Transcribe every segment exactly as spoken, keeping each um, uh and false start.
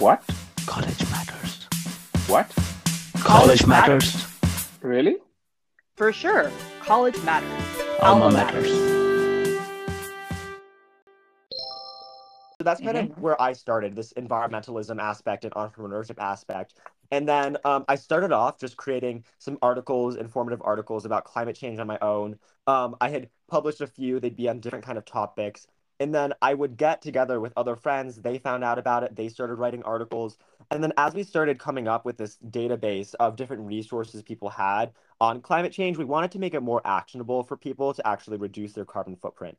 What? College matters. What? College matters. Really? For sure. College matters. Alma matters. So that's kind Mhm. of where I started, this environmentalism aspect and entrepreneurship aspect. And then um, I started off just creating some articles, informative articles about climate change on my own. Um, I had published a few, they'd be on different kind of topics. And then I would get together with other friends. They found out about it. They started writing articles. And then as we started coming up with this database of different resources people had on climate change, we wanted to make it more actionable for people to actually reduce their carbon footprint.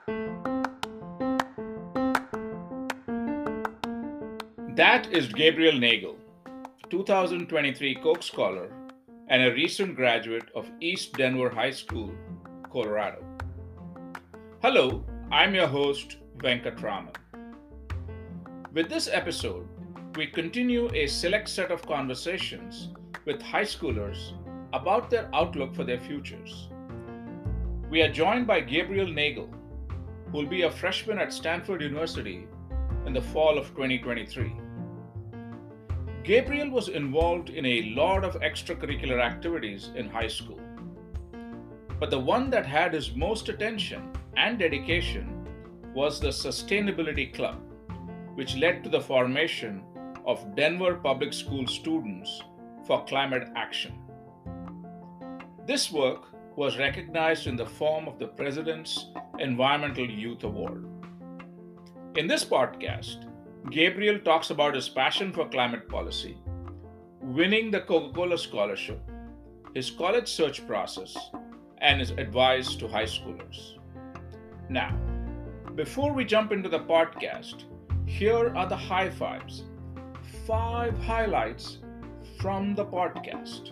That is Gabriel Nagel, two thousand twenty-three Koch Scholar and a recent graduate of East Denver High School, Colorado. Hello, I'm your host, Venkatraman. With this episode, we continue a select set of conversations with high schoolers about their outlook for their futures. We are joined by Gabriel Nagel, who will be a freshman at Stanford University in the fall of twenty twenty-three. Gabriel was involved in a lot of extracurricular activities in high school. But the one that had his most attention and dedication was the Sustainability Club, which led to the formation of Denver Public School Students for Climate Action. This work was recognized in the form of the President's Environmental Youth Award. In this podcast, Gabriel talks about his passion for climate policy, winning the Coca-Cola Scholarship, his college search process, and his advice to high schoolers. Now, before we jump into the podcast, here are the high fives, five highlights from the podcast.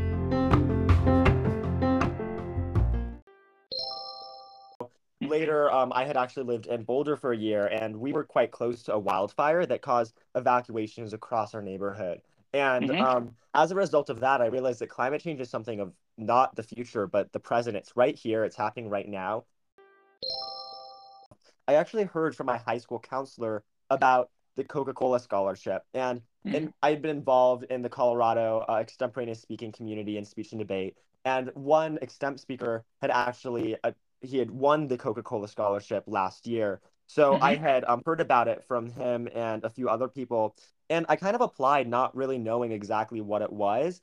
Later, um, I had actually lived in Boulder for a year, and we were quite close to a wildfire that caused evacuations across our neighborhood. And Mhm. um, as a result of that, I realized that climate change is something of not the future, but the present. It's right here. It's happening right now. I actually heard from my high school counselor about the Coca-Cola Scholarship, and, Mhm. and I'd been involved in the Colorado uh, extemporaneous speaking community and speech and debate. And one extemp speaker had actually uh, he had won the Coca-Cola Scholarship last year. So I Mhm. had um, heard about it from him and a few other people, and I kind of applied not really knowing exactly what it was.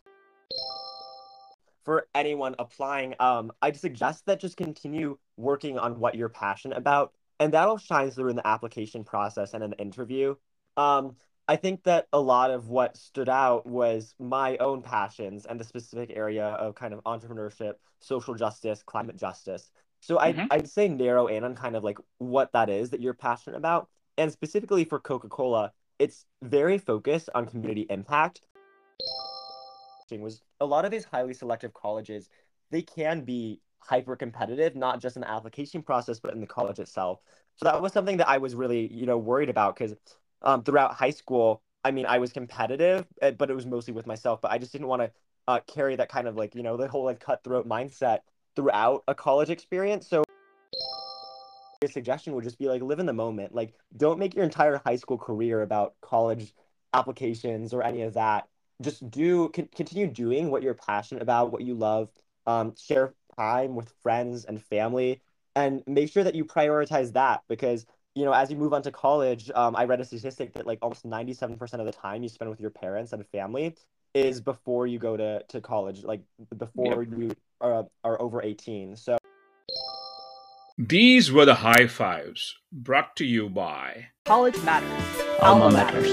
For anyone applying, um, I'd suggest that just continue working on what you're passionate about, and that'll shine through in the application process and an interview. Um, I think that a lot of what stood out was my own passions and the specific area of kind of entrepreneurship, social justice, climate justice. So I'd, Mhm. I'd say narrow in on kind of like what that is that you're passionate about. And specifically for Coca-Cola, it's very focused on community impact. Was a lot of these highly selective colleges, they can be hyper competitive, not just in the application process, but in the college itself. So that was something that I was really, you know, worried about because um, throughout high school, I mean, I was competitive, eh, but it was mostly with myself. But I just didn't want to uh, carry that kind of like, you know, the whole like cutthroat mindset throughout a college experience. So a suggestion would just be like live in the moment. Like don't make your entire high school career about college applications or any of that. Just do con- continue doing what you're passionate about, what you love. Um, share time with friends and family, and make sure that you prioritize that because you know as you move on to college, um, I read a statistic that like almost ninety-seven percent of the time you spend with your parents and family is before you go to to college, like before Yep. you are, are over eighteen. So. These were the high fives brought to you by College matters. Alma matters.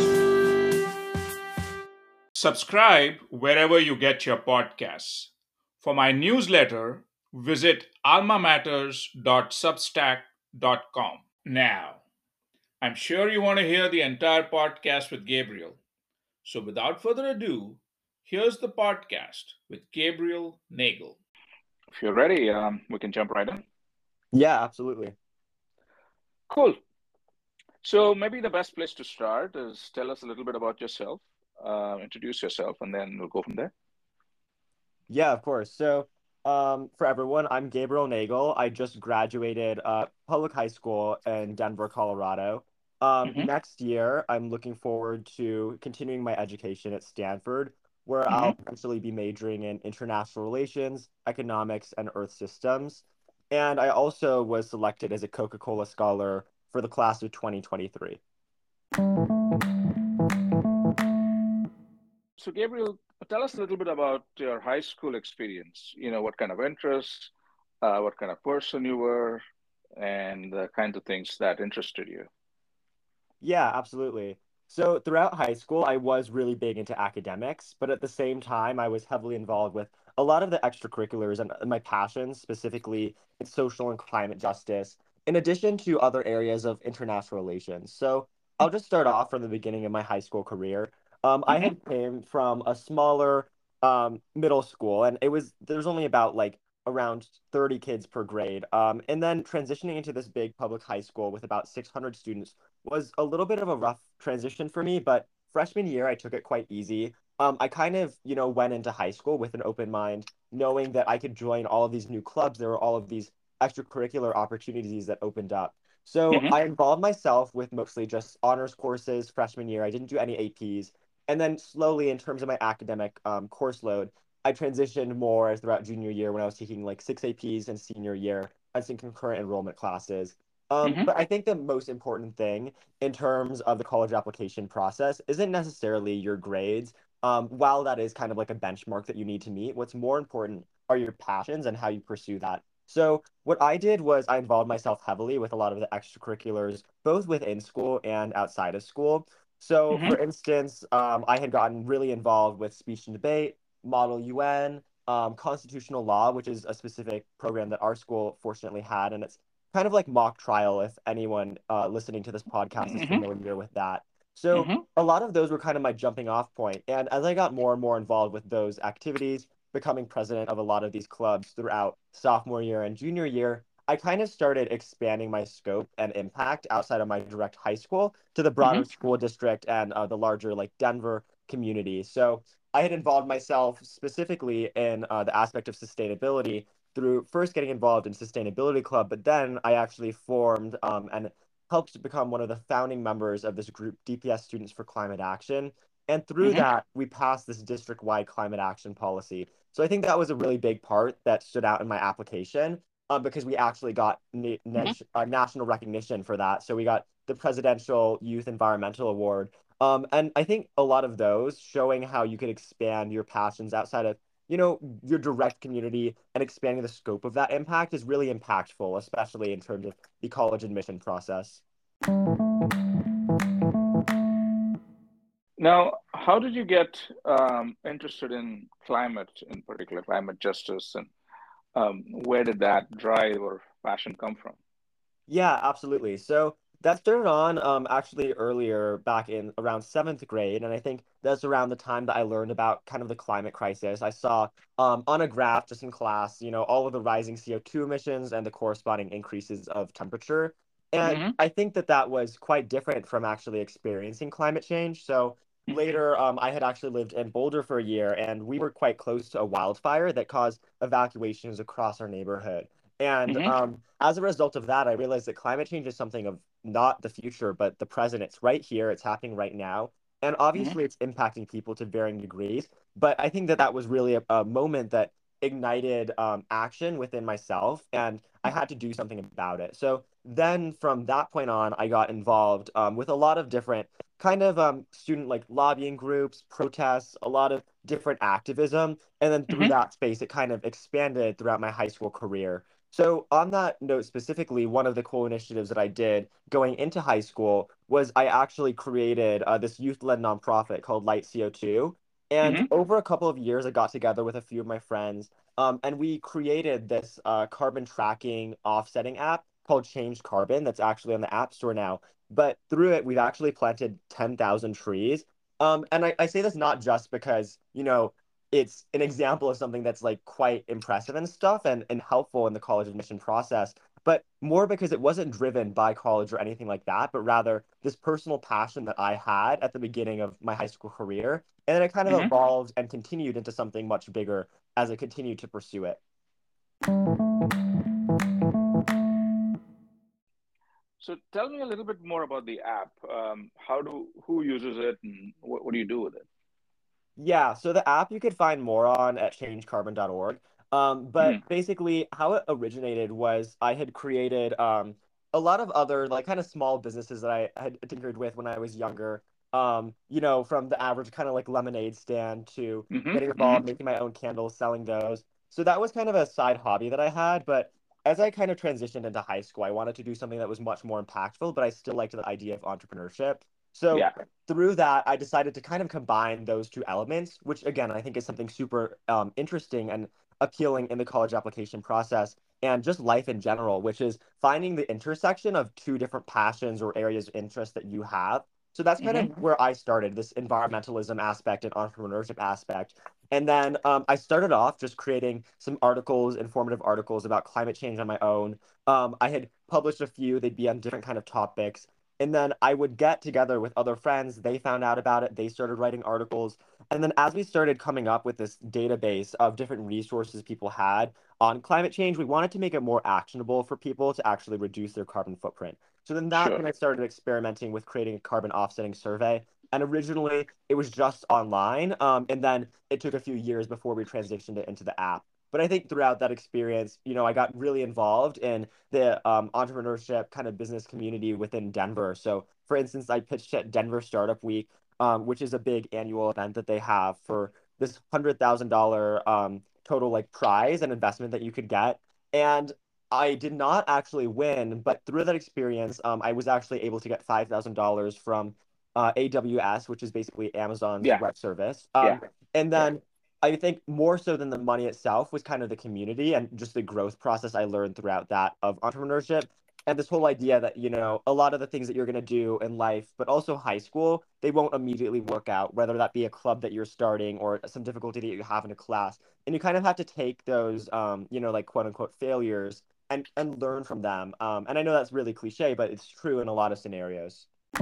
Subscribe wherever you get your podcasts. For my newsletter, visit alma matters dot substack dot com. Now, I'm sure you want to hear the entire podcast with Gabriel. So without further ado, here's the podcast with Gabriel Nagel. If you're ready, um, we can jump right in. Yeah, absolutely. Cool. So maybe the best place to start is tell us a little bit about yourself, uh, introduce yourself, and then we'll go from there. Yeah, of course. So, um, for everyone, I'm Gabriel Nagel. I just graduated uh, public high school in Denver, Colorado. Um, Mm-hmm. next year, I'm looking forward to continuing my education at Stanford, where Mm-hmm. I'll eventually be majoring in international relations, economics, and earth systems. And I also was selected as a Coca-Cola Scholar for the class of twenty twenty-three. So, Gabriel, tell us a little bit about your high school experience. You know, what kind of interests, uh, what kind of person you were, and the kinds of things that interested you. Yeah, absolutely. So throughout high school, I was really big into academics, but at the same time, I was heavily involved with a lot of the extracurriculars and and my passions, specifically in social and climate justice, in addition to other areas of international relations. So I'll just start off from the beginning of my high school career. Um, I Mm-hmm. had came from a smaller um, middle school, and it was there's only about like around thirty kids per grade. Um, and then transitioning into this big public high school with about six hundred students was a little bit of a rough transition for me, but freshman year I took it quite easy. Um, I kind of, you know, went into high school with an open mind, knowing that I could join all of these new clubs. There were all of these extracurricular opportunities that opened up. So Mm-hmm. I involved myself with mostly just honors courses freshman year. I didn't do any A Ps. And then slowly, in terms of my academic um, course load, I transitioned more throughout junior year when I was taking like six A Ps, and senior year I was in concurrent enrollment classes. Um, Mm-hmm. but I think the most important thing in terms of the college application process isn't necessarily your grades. Um, while that is kind of like a benchmark that you need to meet, what's more important are your passions and how you pursue that. So what I did was I involved myself heavily with a lot of the extracurriculars, both within school and outside of school. So Mm-hmm. for instance, um, I had gotten really involved with speech and debate, Model U N, um, constitutional law, which is a specific program that our school fortunately had, and it's kind of like mock trial if anyone uh, listening to this podcast is Mm-hmm. familiar with that. So Mm-hmm. a lot of those were kind of my jumping off point. And as I got more and more involved with those activities, becoming president of a lot of these clubs throughout sophomore year and junior year, I kind of started expanding my scope and impact outside of my direct high school to the Mm-hmm. broader school district and uh, the larger like Denver community. So I had involved myself specifically in uh, the aspect of sustainability through first getting involved in Sustainability Club, but then I actually formed um, and helped to become one of the founding members of this group, D P S Students for Climate Action. And through Mm-hmm. that, we passed this district-wide climate action policy. So I think that was a really big part that stood out in my application um, because we actually got na- Mm-hmm. nat- uh, national recognition for that. So we got the Presidential Youth Environmental Award. Um, and I think a lot of those showing how you could expand your passions outside of you know, your direct community and expanding the scope of that impact is really impactful, especially in terms of the college admission process. Now, how did you get um, interested in climate, in particular, climate justice, and um, where did that drive or passion come from? Yeah, absolutely. So that started on um, actually earlier back in around seventh grade. And I think that's around the time that I learned about kind of the climate crisis. I saw um, on a graph just in class, you know, all of the rising C O two emissions and the corresponding increases of temperature. And Mm-hmm. I think that that was quite different from actually experiencing climate change. So later, um, I had actually lived in Boulder for a year, and we were quite close to a wildfire that caused evacuations across our neighborhood. And Mm-hmm. um, as a result of that, I realized that climate change is something of not the future, but the present. It's right here. It's happening right now. And Mm-hmm. obviously, it's impacting people to varying degrees. But I think that that was really a, a moment that ignited um, action within myself, and I had to do something about it. So then from that point on, I got involved um, with a lot of different kind of um, student like lobbying groups, protests, a lot of different activism. And then through Mm-hmm. that space, it kind of expanded throughout my high school career. So, on that note specifically, one of the cool initiatives that I did going into high school was I actually created uh, this youth led nonprofit called Light C O two. And Mm-hmm. over a couple of years, I got together with a few of my friends um, and we created this uh, carbon tracking offsetting app called Change Carbon that's actually on the App Store now. But through it, we've actually planted ten thousand trees. Um, and I, I say this not just because, you know, it's an example of something that's like quite impressive and stuff and, and helpful in the college admission process, but more because it wasn't driven by college or anything like that, but rather this personal passion that I had at the beginning of my high school career. And then it kind of Mm-hmm. evolved and continued into something much bigger as I continued to pursue it. So tell me a little bit more about the app. Um, how do who uses it, and what, what do you do with it? Yeah, so the app you could find more on at change carbon dot org. Um, but Hmm. basically, how it originated was I had created um, a lot of other like kind of small businesses that I had tinkered with when I was younger. Um, you know, from the average kind of like lemonade stand to Hmm. getting Hmm. involved, making my own candles, selling those. So that was kind of a side hobby that I had. But as I kind of transitioned into high school, I wanted to do something that was much more impactful, but I still liked the idea of entrepreneurship. So Yeah. through that, I decided to kind of combine those two elements, which again, I think is something super um, interesting and appealing in the college application process and just life in general, which is finding the intersection of two different passions or areas of interest that you have. So that's kind Hmm. of where I started, this environmentalism aspect and entrepreneurship aspect. And then um, I started off just creating some articles, informative articles about climate change on my own. Um, I had published a few, they'd be on different kind of topics. And then I would get together with other friends. They found out about it. They started writing articles. And then as we started coming up with this database of different resources people had on climate change, we wanted to make it more actionable for people to actually reduce their carbon footprint. So then that's Sure. when I started experimenting with creating a carbon offsetting survey. And originally it was just online. Um, and then it took a few years before we transitioned it into the app. But I think throughout that experience, you know, I got really involved in the um, entrepreneurship kind of business community within Denver. So, for instance, I pitched at Denver Startup Week, um, which is a big annual event that they have for this one hundred thousand dollars um, total like prize and investment that you could get. And I did not actually win, but through that experience, um, I was actually able to get five thousand dollars from uh, A W S, which is basically Amazon's Yeah. web service. Yeah. Um, and Yeah. then I think more so than the money itself was kind of the community and just the growth process I learned throughout that of entrepreneurship. And this whole idea that, you know, a lot of the things that you're going to do in life, but also high school, they won't immediately work out, whether that be a club that you're starting or some difficulty that you have in a class. And you kind of have to take those, um, you know, like quote unquote failures and, and learn from them. Um, and I know that's really cliche, but it's true in a lot of scenarios.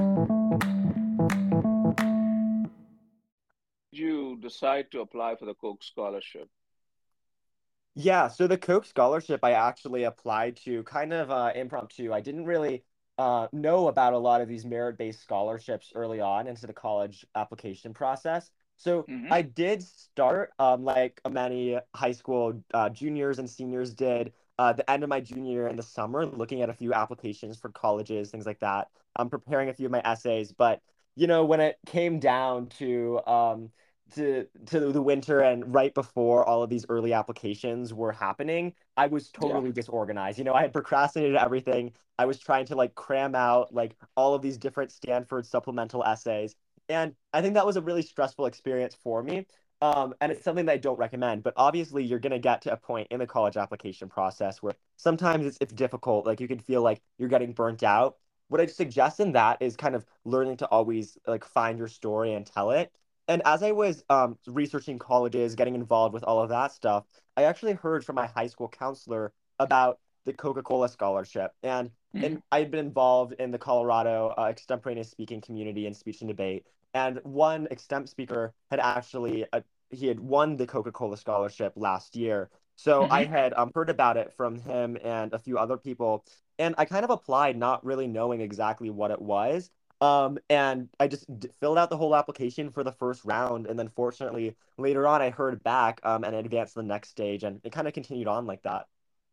Did you decide to apply for the Koch scholarship? Yeah, so the Koch scholarship I actually applied to kind of uh, impromptu. I didn't really uh, know about a lot of these merit-based scholarships early on into the college application process. So Hmm. I did start, um, like many high school uh, juniors and seniors did, uh, the end of my junior year in the summer, looking at a few applications for colleges, things like that. I'm preparing a few of my essays, but you know, when it came down to um, to to the winter and right before all of these early applications were happening, I was Yeah. totally disorganized. You know, I had procrastinated everything. I was trying to like cram out like all of these different Stanford supplemental essays. And I think that was a really stressful experience for me. Um, and it's something that I don't recommend. But obviously, you're going to get to a point in the college application process where sometimes it's, it's difficult. Like you can feel like you're getting burnt out. What I suggest in that is kind of learning to always like find your story and tell it. And as I was um, researching colleges, getting involved with all of that stuff, I actually heard from my high school counselor about the Coca-Cola scholarship. And Hmm. and I had been involved in the Colorado uh, extemporaneous speaking community and speech and debate. And one extemp speaker had actually uh, he had won the Coca-Cola scholarship last year. So I Hmm. had um, heard about it from him and a few other people. And I kind of applied not really knowing exactly what it was. Um, and I just d- filled out the whole application for the first round, and then fortunately later on I heard back um, and advanced to the next stage, and it kind of continued on like that.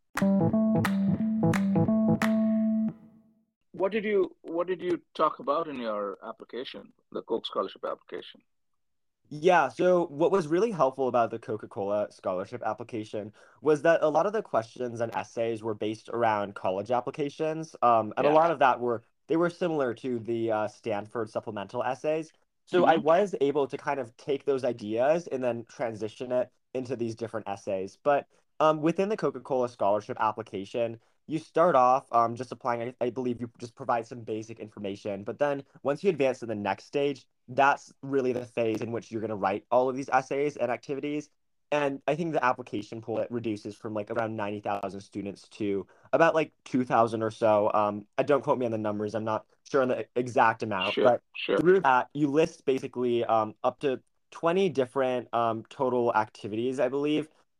What did you What did you talk about in your application, the Koch scholarship application? Yeah, so what was really helpful about the Coca-Cola scholarship application was that a lot of the questions and essays were based around college applications, um, and a Yeah. lot of that were they were similar to the uh, Stanford supplemental essays. So I Hmm. was able to kind of take those ideas and then transition it into these different essays. But um, within the Coca-Cola scholarship application, you start off um, just applying. I, I believe you just provide some basic information, but then once you advance to the next stage, that's really the phase in which you're going to write all of these essays and activities. And I think the application pool it reduces from like around ninety thousand students to about like two thousand or so. Um, I don't quote me on the numbers. I'm not sure on the exact amount, Sure. but Sure. through that, you list basically um, up to twenty different um, total activities, I believe.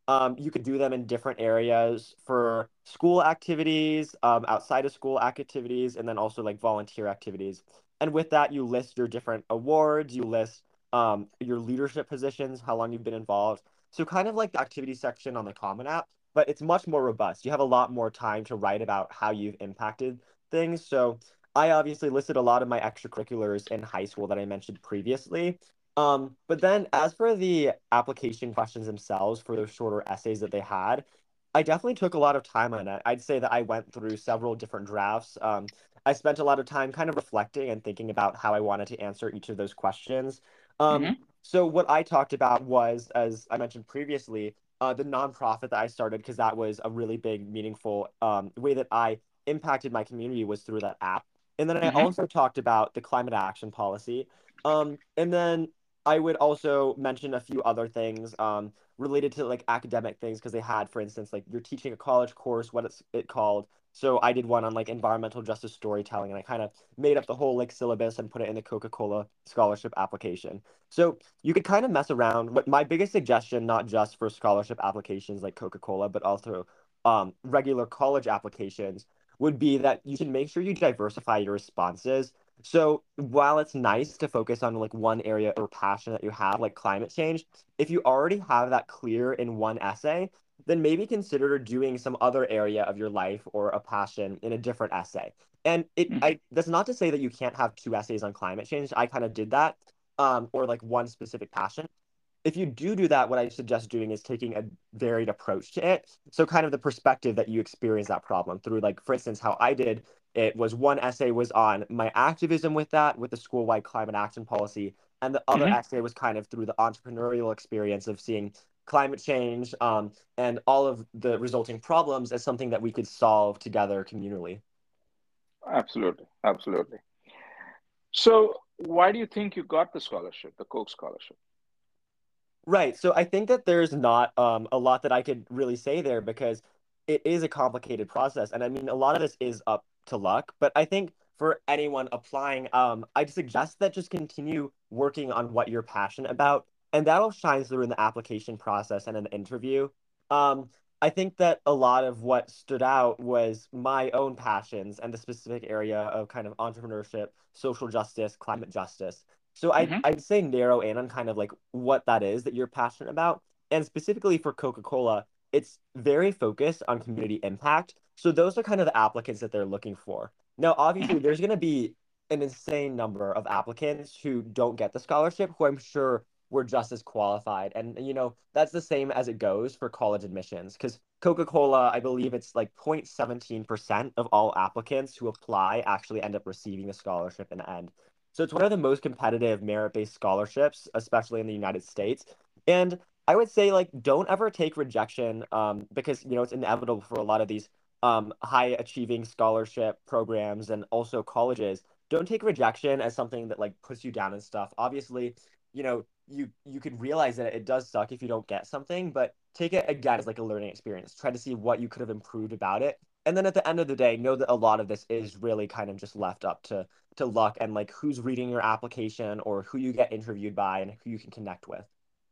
Um, you could do them in different areas for school activities, um, outside of school activities, and then also like volunteer activities. And with that, you list your different awards, you list um, your leadership positions, how long you've been involved. So kind of like the activity section on the Common App, but it's much more robust. You have a lot more time to write about how you've impacted things. So I obviously listed a lot of my extracurriculars in high school that I mentioned previously. Um, but then as for the application questions themselves for those shorter essays that they had, I definitely took a lot of time on it. I'd say that I went through several different drafts. Um, I spent a lot of time kind of reflecting and thinking about how I wanted to answer each of those questions. Um, Mm-hmm. so what I talked about was, as I mentioned previously, uh, the nonprofit that I started because that was a really big, meaningful um, way that I impacted my community was through that app. And then I Mm-hmm. also talked about the climate action policy. Um, and then I would also mention a few other things um, related to like academic things because they had, for instance, like you're teaching a college course, what it's it called. So I did one on like environmental justice storytelling, and I kind of made up the whole like syllabus and put it in the Coca-Cola scholarship application. So you could kind of mess around. But my biggest suggestion, not just for scholarship applications like Coca-Cola, but also um, regular college applications, would be that you should make sure you diversify your responses. So while it's nice to focus on like one area or passion that you have, like climate change, if you already have that clear in one essay, then maybe consider doing some other area of your life or a passion in a different essay. And it Mm-hmm. I that's not to say that you can't have two essays on climate change. I kind of did that, um, or like one specific passion. If you do do that, what I suggest doing is taking a varied approach to it. So kind of the perspective that you experience that problem through, like, for instance, how I did it was one essay was on my activism with that, with the school-wide climate action policy. And the other Mm-hmm. essay was kind of through the entrepreneurial experience of seeing climate change um, and all of the resulting problems as something that we could solve together communally. Absolutely, absolutely. So, why do you think you got the scholarship, the Koch scholarship? Right. So I think that there's not um, a lot that I could really say there because it is a complicated process. And I mean, a lot of this is up to luck. But I think for anyone applying, um, I'd suggest that just continue working on what you're passionate about. And that'll shine through in the application process and in the interview. Um, I think that a lot of what stood out was my own passions and the specific area of kind of entrepreneurship, social justice, climate justice. So I'd, Mm-hmm. I'd say narrow in on kind of like what that is that you're passionate about. And specifically for Coca-Cola, it's very focused on community impact. So those are kind of the applicants that they're looking for. Now, Mm-hmm. obviously, there's going to be an insane number of applicants who don't get the scholarship, who I'm sure were just as qualified. And, you know, that's the same as it goes for college admissions because Coca-Cola, I believe it's like zero point one seven percent of all applicants who apply actually end up receiving a scholarship in the end. So it's one of the most competitive merit-based scholarships, especially in the United States. And I would say like don't ever take rejection um, because you know it's inevitable for a lot of these um, high achieving scholarship programs and also colleges. Don't take rejection as something that like puts you down and stuff. Obviously, you know you you could realize that it does suck if you don't get something, but take it again as like a learning experience. Try to see what you could have improved about it. And then at the end of the day, know that a lot of this is really kind of just left up to to luck and like who's reading your application or who you get interviewed by and who you can connect with.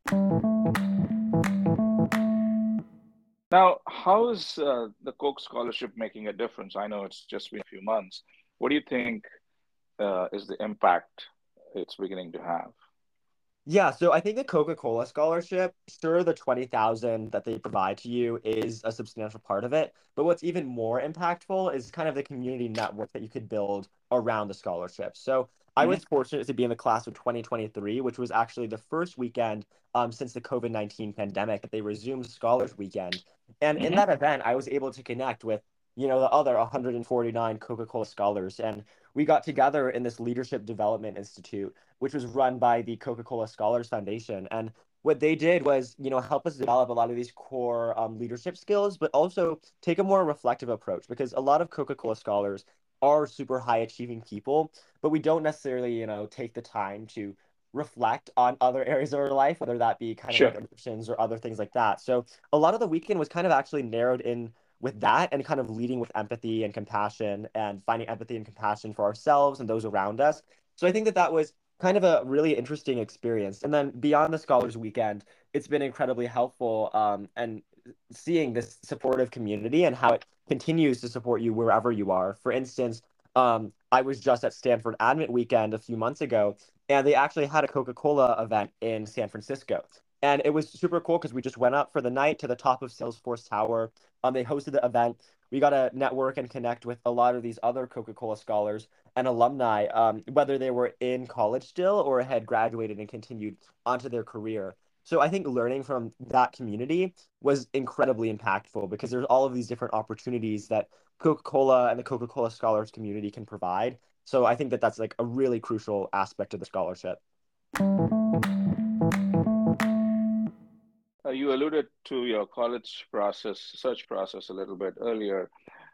Now, how is uh, the Koch scholarship making a difference? I know it's just been a few months. What do you think uh, is the impact it's beginning to have? Yeah, so I think the Coca-Cola scholarship, sure, the twenty thousand that they provide to you is a substantial part of it, but what's even more impactful is kind of the community network that you could build around the scholarship. So I Mm-hmm. was fortunate to be in the class of twenty twenty-three, which was actually the first weekend um, since the COVID nineteen pandemic that they resumed Scholars Weekend. And in Mm-hmm. that event, I was able to connect with, you know, the other one hundred forty-nine Coca-Cola scholars. And we got together in this Leadership Development Institute which was run by the Coca-Cola Scholars Foundation. And what they did was, you know, help us develop a lot of these core um, leadership skills, but also take a more reflective approach because a lot of Coca-Cola scholars are super high achieving people, but we don't necessarily, you know, take the time to reflect on other areas of our life, whether that be kind of like Sure. addictions or other things like that. So a lot of the weekend was kind of actually narrowed in with that and kind of leading with empathy and compassion and finding empathy and compassion for ourselves and those around us. So I think that that was kind of a really interesting experience. And then beyond the Scholars Weekend, it's been incredibly helpful, um, and seeing this supportive community and how it continues to support you wherever you are. For instance, um, I was just at Stanford Admit Weekend a few months ago, and they actually had a Coca-Cola event in San Francisco. And it was super cool because we just went up for the night to the top of Salesforce Tower. Um, they hosted the event. We got to network and connect with a lot of these other Coca-Cola scholars and alumni, um, whether they were in college still or had graduated and continued onto their career. So I think learning from that community was incredibly impactful because there's all of these different opportunities that Coca-Cola and the Coca-Cola Scholars community can provide. So I think that that's like a really crucial aspect of the scholarship. Uh, you alluded to your college process, search process a little bit earlier,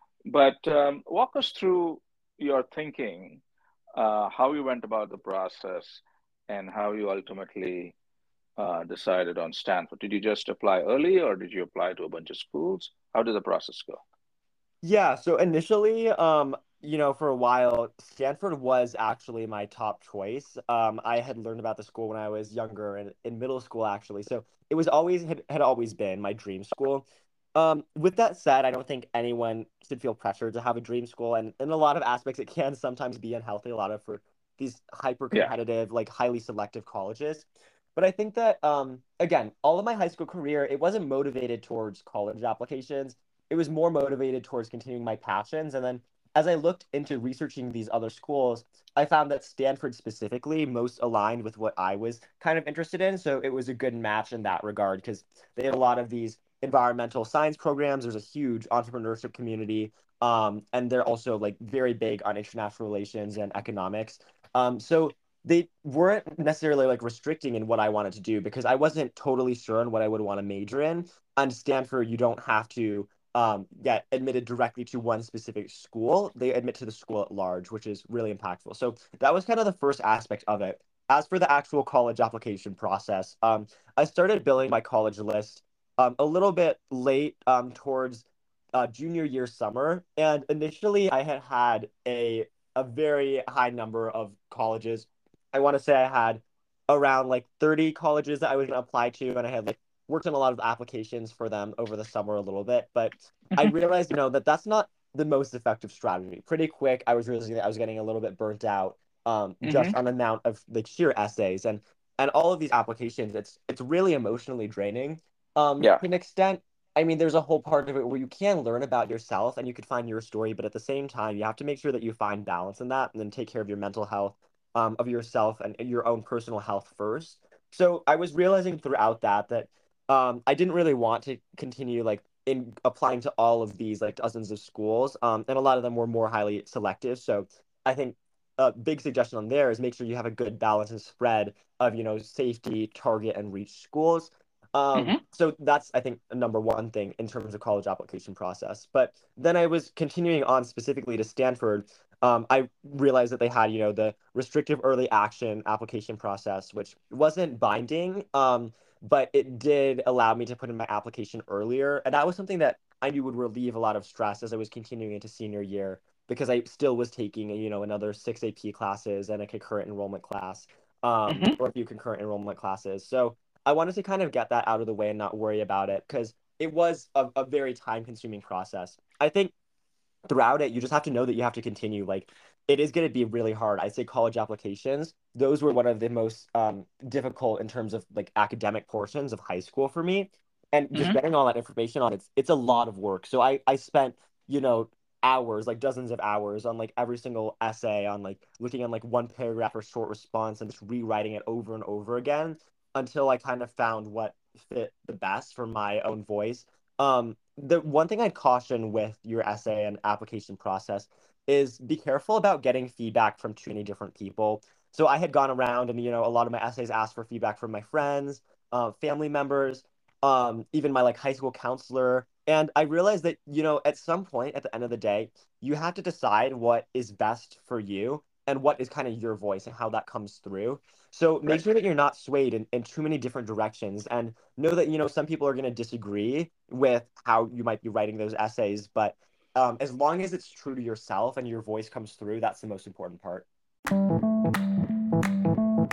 but um, walk us through your thinking, uh, how you went about the process, and how you ultimately uh, decided on Stanford. Did you just apply early, or did you apply to a bunch of schools? How did the process go? Yeah, so initially, um, you know, for a while, Stanford was actually my top choice. Um, I had learned about the school when I was younger and in middle school, actually. So it was always had, had always been my dream school. Um, with that said, I don't think anyone should feel pressured to have a dream school, and in a lot of aspects, it can sometimes be unhealthy. A lot of for these hyper Yeah. competitive, like highly selective colleges. But I think that, um, again, all of my high school career, it wasn't motivated towards college applications. It was more motivated towards continuing my passions. And then as I looked into researching these other schools, I found that Stanford specifically most aligned with what I was kind of interested in. So it was a good match in that regard because they had a lot of these environmental science programs. There's a huge entrepreneurship community. Um, and they're also like very big on international relations and economics. Um, so they weren't necessarily like restricting in what I wanted to do because I wasn't totally sure on what I would want to major in. On Stanford, you don't have to um, get admitted directly to one specific school. They admit to the school at large, which is really impactful. So that was kind of the first aspect of it. As for the actual college application process, um, I started building my college list um, a little bit late um, towards uh, junior year summer. And initially, I had had a a very high number of colleges. I want to say I had around like thirty colleges that I was going to apply to, and I had like worked on a lot of applications for them over the summer a little bit. But I realized, you know, that that's not the most effective strategy. Pretty quick, I was realizing that I was getting a little bit burnt out um, just Mm-hmm. on the amount of like sheer essays and and all of these applications. It's it's really emotionally draining. Um, Yeah. to an extent, I mean, there's a whole part of it where you can learn about yourself and you could find your story, but at the same time, you have to make sure that you find balance in that and then take care of your mental health, um, of yourself and your own personal health first. So I was realizing throughout that that um, I didn't really want to continue like in applying to all of these like dozens of schools, um, and a lot of them were more highly selective. So I think a big suggestion on there is make sure you have a good balance and spread of, you know, safety, target, and reach schools. Um, Mm-hmm. so that's, I think, a number one thing in terms of college application process. But then I was continuing on specifically to Stanford. Um, I realized that they had, you know, the restrictive early action application process, which wasn't binding, um, but it did allow me to put in my application earlier. And that was something that I knew would relieve a lot of stress as I was continuing into senior year because I still was taking, you know, another six A P classes and a concurrent enrollment class, um, Mm-hmm. or a few concurrent enrollment classes. So I wanted to kind of get that out of the way and not worry about it because it was a, a very time consuming process. I think throughout it, you just have to know that you have to continue. Like, it is going to be really hard. I say college applications, those were one of the most um, difficult in terms of like academic portions of high school for me. And just Mm-hmm. getting all that information on it's it's a lot of work. So I I spent, you know, hours, like dozens of hours on like every single essay, on like looking at like one paragraph or short response and just rewriting it over and over again until I kind of found what fit the best for my own voice. Um, the one thing I'd caution with your essay and application process is be careful about getting feedback from too many different people. So I had gone around and, you know, a lot of my essays asked for feedback from my friends, uh, family members, um, even my like high school counselor. And I realized that, you know, at some point at the end of the day, you have to decide what is best for you and what is kind of your voice and how that comes through. So make Right. sure that you're not swayed in, in too many different directions and know that, you know, some people are going to disagree with how you might be writing those essays, but um, as long as it's true to yourself and your voice comes through, that's the most important part.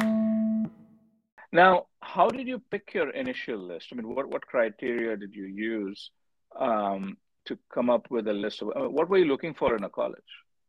Now, how did you pick your initial list? I mean, what, what criteria did you use um, to come up with a list of, I mean, what were you looking for in a college?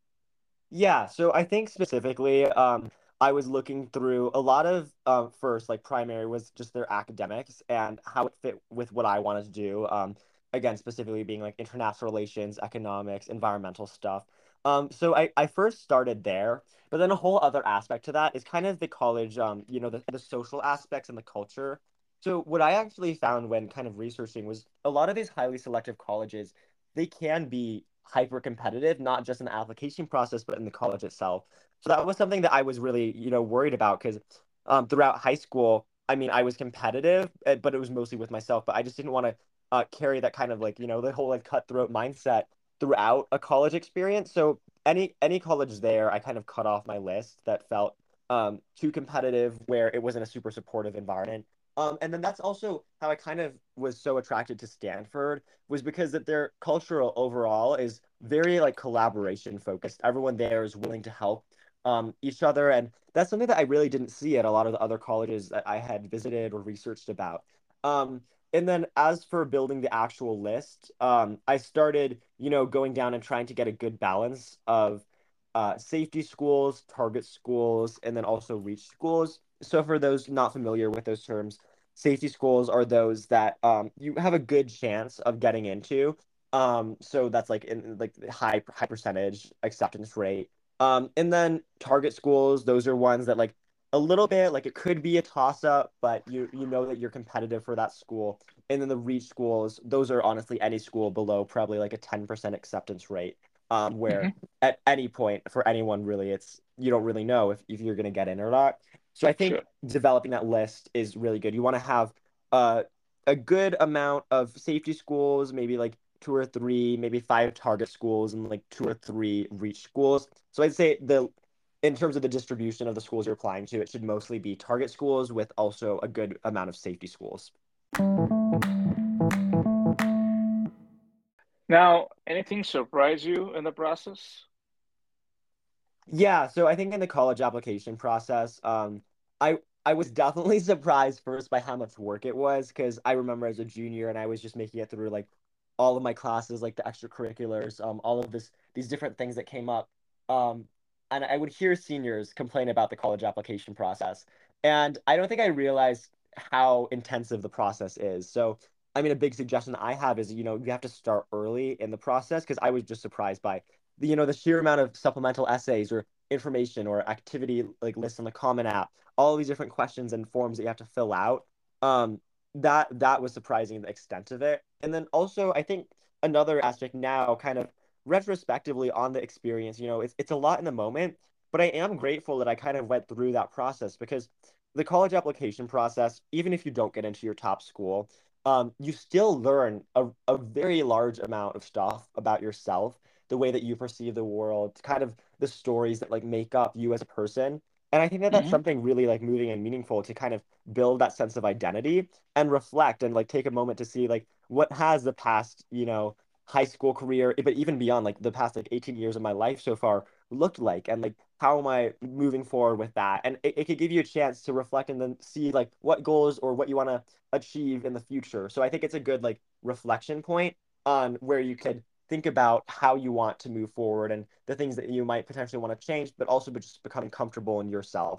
Yeah, so I think specifically, um, I was looking through a lot of um, first, like primary was just their academics and how it fit with what I wanted to do. Um, again, specifically being like international relations, economics, environmental stuff. Um, so I, I first started there, but then a whole other aspect to that is kind of the college, um, you know, the, the social aspects and the culture. So what I actually found when kind of researching was a lot of these highly selective colleges, they can be hyper competitive, not just in the application process, but in the college itself. So that was something that I was really, you know, worried about because um, throughout high school, I mean, I was competitive, eh, but it was mostly with myself. But I just didn't want to uh, carry that kind of like, you know, the whole like cutthroat mindset throughout a college experience. So any any college there, I kind of cut off my list that felt um, too competitive, where it wasn't a super supportive environment. Um, and then that's also how I kind of was so attracted to Stanford was because that their cultural overall is very like collaboration focused. Everyone there is willing to help um, each other, and that's something that I really didn't see at a lot of the other colleges that I had visited or researched about. Um, and then as for building the actual list, um, I started, you know, going down and trying to get a good balance of uh, safety schools, target schools, and then also reach schools. So for those not familiar with those terms, safety schools are those that um, you have a good chance of getting into. Um, so that's like in like the high high percentage acceptance rate. Um, and then target schools, those are ones that like a little bit like it could be a toss up, but you you know that you're competitive for that school. And then the reach schools, those are honestly any school below probably like a ten percent acceptance rate. Um, where Hmm. at any point for anyone really, it's you don't really know if, if you're gonna get in or not. So I think Sure. developing that list is really good. You want to have uh, a good amount of safety schools, maybe like two or three, maybe five target schools, and like two or three reach schools. So I'd say the in terms of the distribution of the schools you're applying to, it should mostly be target schools with also a good amount of safety schools. Now, anything surprise you in the process? Yeah, so I think in the college application process, um, I I was definitely surprised first by how much work it was because I remember as a junior and I was just making it through like all of my classes, like the extracurriculars, um, all of this these different things that came up. Um, and I would hear seniors complain about the college application process. And I don't think I realized how intensive the process is. So, I mean, a big suggestion that I have is, you know, you have to start early in the process because I was just surprised by the, you know, the sheer amount of supplemental essays or information or activity like lists on the Common App, all these different questions and forms that you have to fill out. Um, that that was surprising the extent of it. And then also I think another aspect now, kind of retrospectively on the experience, you know, it's it's a lot in the moment, but I am grateful that I kind of went through that process because the college application process, even if you don't get into your top school, um, you still learn a, a very large amount of stuff about yourself, the way that you perceive the world, kind of the stories that like make up you as a person. And I think that that's Hmm. something really like moving and meaningful to kind of build that sense of identity and reflect and like take a moment to see like what has the past, you know, high school career, but even beyond like the past like eighteen years of my life so far looked like and like how am I moving forward with that? And it, it could give you a chance to reflect and then see like what goals or what you want to achieve in the future. So I think it's a good like reflection point on where you could think about how you want to move forward and the things that you might potentially want to change, but also just becoming comfortable in yourself.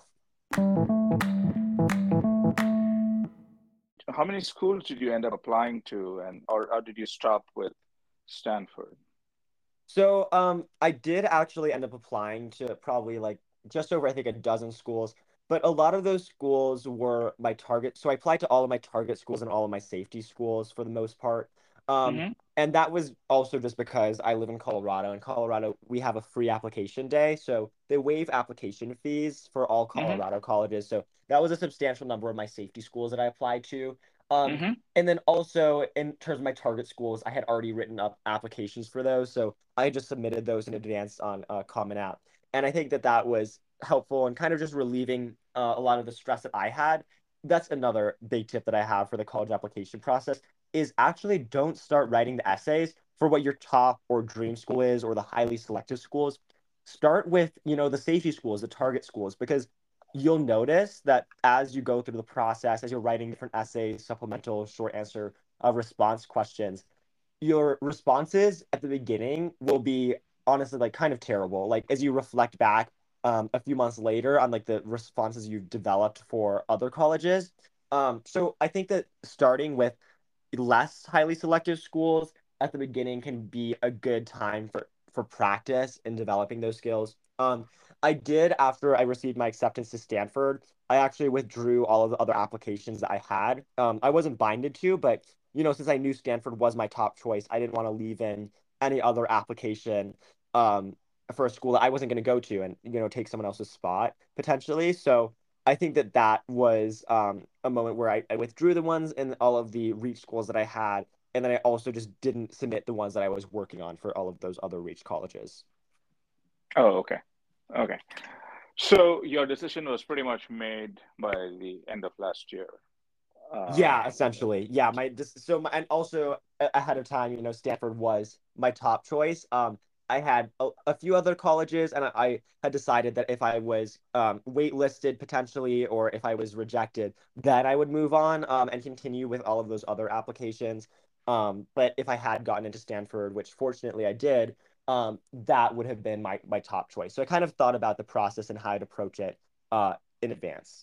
How many schools did you end up applying to, and or, or did you stop with Stanford? So um, I did actually end up applying to probably like just over, I think, a dozen schools, but a lot of those schools were my target. So I applied to all of my target schools and all of my safety schools for the most part. Um, Hmm. and that was also just because I live in Colorado. In Colorado, we have a free application day. So they waive application fees for all Hmm. Colorado colleges. So that was a substantial number of my safety schools that I applied to. Um, Hmm. and then also in terms of my target schools, I had already written up applications for those. So I just submitted those in advance on uh, Common App. And I think that that was helpful and kind of just relieving uh, a lot of the stress that I had. That's another big tip that I have for the college application process is actually don't start writing the essays for what your top or dream school is or the highly selective schools. Start with, you know, the safety schools, the target schools, because you'll notice that as you go through the process, as you're writing different essays, supplemental, short answer uh, response questions, your responses at the beginning will be honestly like kind of terrible. Like as you reflect back um, a few months later on like the responses you've developed for other colleges. Um, so I think that starting with less highly selective schools at the beginning can be a good time for for practice in developing those skills. Um, I did after I received my acceptance to Stanford. I actually withdrew all of the other applications that I had. Um, I wasn't binded to, but you know, since I knew Stanford was my top choice, I didn't want to leave in any other application um, for a school that I wasn't going to go to and you know take someone else's spot potentially. So I think that that was um, a moment where I, I withdrew the ones in all of the reach schools that I had, and then I also just didn't submit the ones that I was working on for all of those other reach colleges. Oh, okay. Okay. So your decision was pretty much made by the end of last year. Yeah, Um, essentially. Yeah, my just so my, and also a- ahead of time, you know, Stanford was my top choice. Um, I had a, a few other colleges, and I, I had decided that if I was um waitlisted potentially, or if I was rejected, then I would move on um and continue with all of those other applications. Um, but if I had gotten into Stanford, which fortunately I did, um, that would have been my my top choice. So I kind of thought about the process and how I'd approach it uh in advance.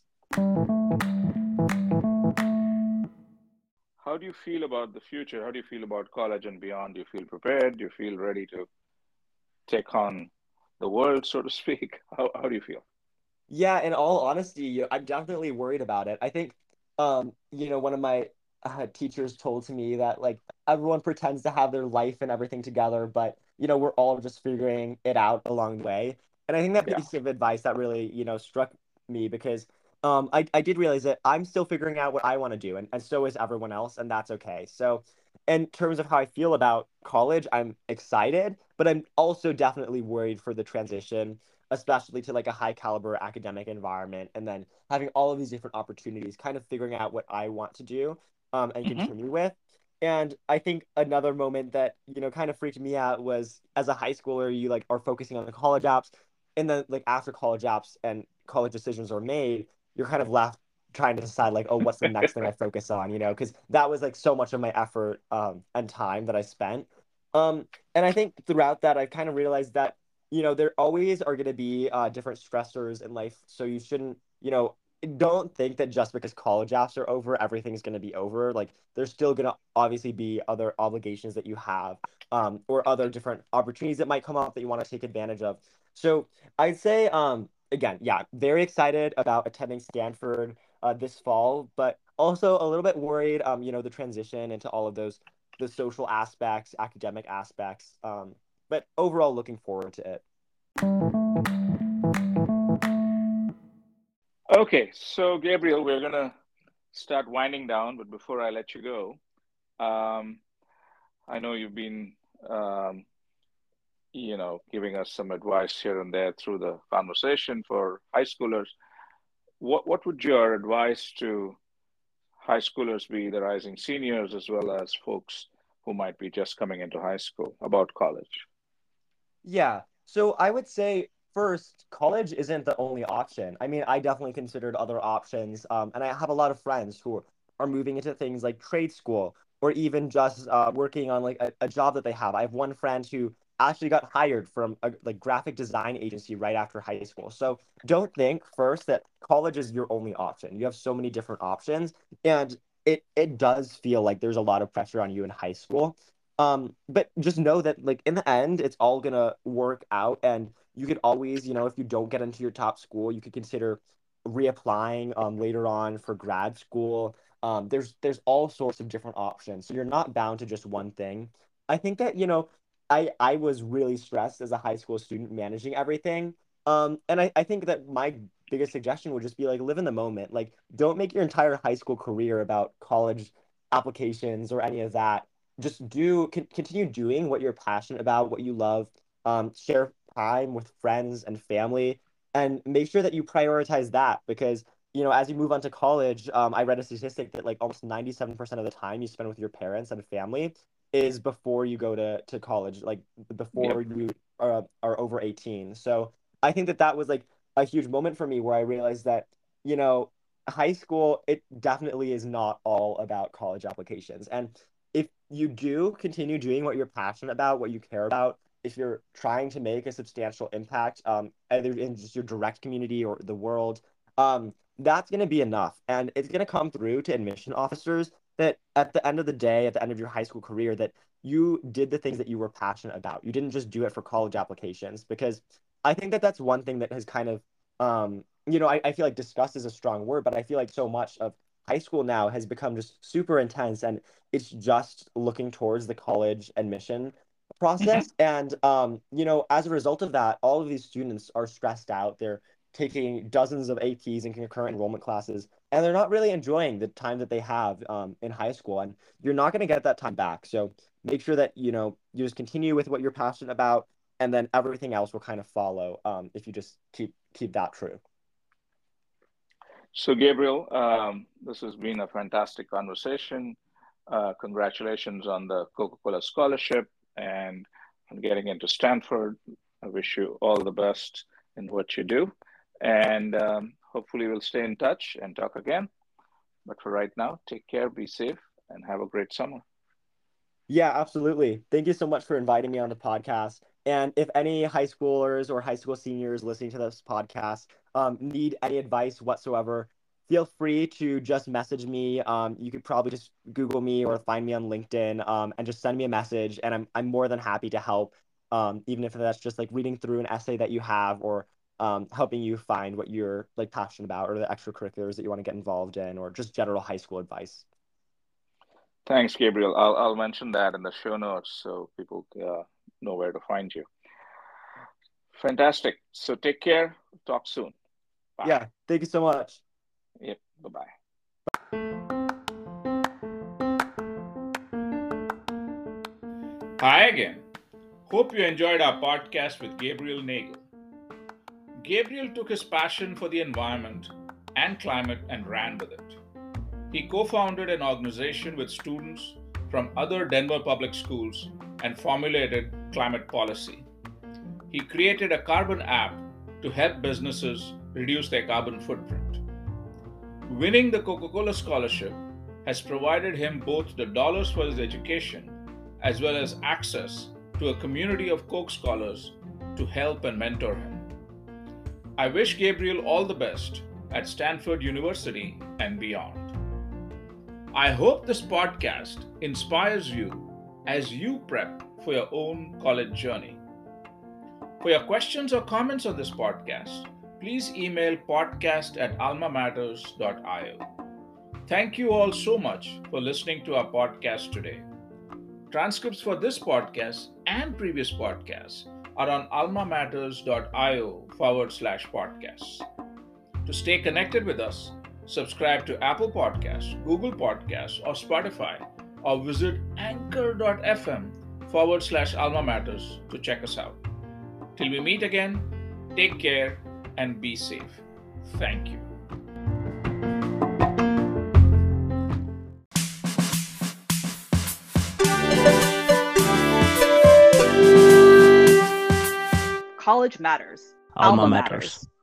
how do you feel about the future? How do you feel about college and beyond? Do you feel prepared? Do you feel ready to take on the world, so to speak? How, how do you feel? Yeah, in all honesty, you- I'm definitely worried about it. I think, um, you know, one of my uh, teachers told to me that like everyone pretends to have their life and everything together, but you know, we're all just figuring it out along the way. And I think that Yeah. piece of advice that really, you know, struck me because um, I, I did realize that I'm still figuring out what I want to do, and, and so is everyone else, and that's okay. So, in terms of how I feel about college, I'm excited, but I'm also definitely worried for the transition, especially to like a high caliber academic environment, and then having all of these different opportunities, kind of figuring out what I want to do um, and Hmm. continue with. And I think another moment that, you know, kind of freaked me out was as a high schooler, you like are focusing on the college apps. And then like after college apps and college decisions are made, you're kind of left trying to decide like, oh, what's the next thing I focus on, you know, because that was like so much of my effort um, and time that I spent. Um, and I think throughout that, I've kind of realized that you know, there always are going to be uh, different stressors in life. So you shouldn't, you know, don't think that just because college apps are over, everything's going to be over. Like, there's still going to obviously be other obligations that you have um, or other different opportunities that might come up that you want to take advantage of. So I'd say, um, again, yeah, very excited about attending Stanford uh, this fall, but also a little bit worried, um, you know, the transition into all of those, the social aspects, academic aspects. Um, but overall, looking forward to it. Okay, so Gabriel, we're gonna start winding down, but before I let you go, um, I know you've been, um, you know, giving us some advice here and there through the conversation for high schoolers. What what would your advice to high schoolers be, the rising seniors as well as folks who might be just coming into high school about college? Yeah. So I would say first, college isn't the only option. I mean, I definitely considered other options. Um, and I have a lot of friends who are moving into things like trade school or even just uh, working on like a, a job that they have. I have one friend who actually got hired from a like graphic design agency right after high school. So don't think first that college is your only option. You have so many different options, and it it does feel like there's a lot of pressure on you in high school. Um, but just know that like in the end, it's all gonna work out, and you could always, you know, if you don't get into your top school, you could consider reapplying um later on for grad school. Um, there's there's all sorts of different options, so you're not bound to just one thing. I think that, you know, I I was really stressed as a high school student managing everything. Um, and I, I think that my biggest suggestion would just be like live in the moment. Like don't make your entire high school career about college applications or any of that. Just do con- continue doing what you're passionate about, what you love. Um, share time with friends and family, and make sure that you prioritize that because you know as you move on to college, um, I read a statistic that like almost ninety-seven percent of the time you spend with your parents and family is before you go to to college, like Yep. before you are, are over eighteen. So I think that that was like a huge moment for me where I realized that, you know, high school, it definitely is not all about college applications. And if you do continue doing what you're passionate about, what you care about, if you're trying to make a substantial impact, um, either in just your direct community or the world, um, that's going to be enough. And it's going to come through to admission officers that at the end of the day, at the end of your high school career, that you did the things that you were passionate about. You didn't just do it for college applications, because I think that that's one thing that has kind of, um, you know, I, I feel like disgust is a strong word, but I feel like so much of high school now has become just super intense, and it's just looking towards the college admission process. And, um, you know, as a result of that, all of these students are stressed out. They're taking dozens of A Ps and concurrent enrollment classes, and they're not really enjoying the time that they have um, in high school. And you're not going to get that time back. So make sure that, you know, you just continue with what you're passionate about, and then everything else will kind of follow um, if you just keep keep that true. So, Gabriel, um, this has been a fantastic conversation. Uh, congratulations on the Coca-Cola scholarship and on getting into Stanford. I wish you all the best in what you do. And um, hopefully we'll stay in touch and talk again. But for right now, take care, be safe, and have a great summer. Yeah, absolutely. Thank you so much for inviting me on the podcast. And if any high schoolers or high school seniors listening to this podcast um, need any advice whatsoever, feel free to just message me. Um, you could probably just Google me or find me on LinkedIn um, and just send me a message. And I'm, I'm more than happy to help, um, even if that's just like reading through an essay that you have, or um, helping you find what you're like passionate about, or the extracurriculars that you want to get involved in, or just general high school advice. Thanks, Gabriel. I'll, I'll mention that in the show notes so people uh, know where to find you. Fantastic. So take care. Talk soon. Bye. Yeah. Thank you so much. Yep. Bye-bye. Hi again. Hope you enjoyed our podcast with Gabriel Nagel. Gabriel took his passion for the environment and climate and ran with it. He co-founded an organization with students from other Denver public schools and formulated climate policy. He created a carbon app to help businesses reduce their carbon footprint. Winning the Coca-Cola scholarship has provided him both the dollars for his education as well as access to a community of Coke scholars to help and mentor him. I wish Gabriel all the best at Stanford University and beyond. I hope this podcast inspires you as you prep for your own college journey. For your questions or comments on this podcast, please email podcast at alma matters dot io. Thank you all so much for listening to our podcast today. Transcripts for this podcast and previous podcasts are on alma matters dot io forward slash podcasts. To stay connected with us, subscribe to Apple Podcasts, Google Podcasts, or Spotify, or visit anchor.fm forward slash alma matters to check us out. Till we meet again, take care and be safe. Thank you. College matters. Alma matters.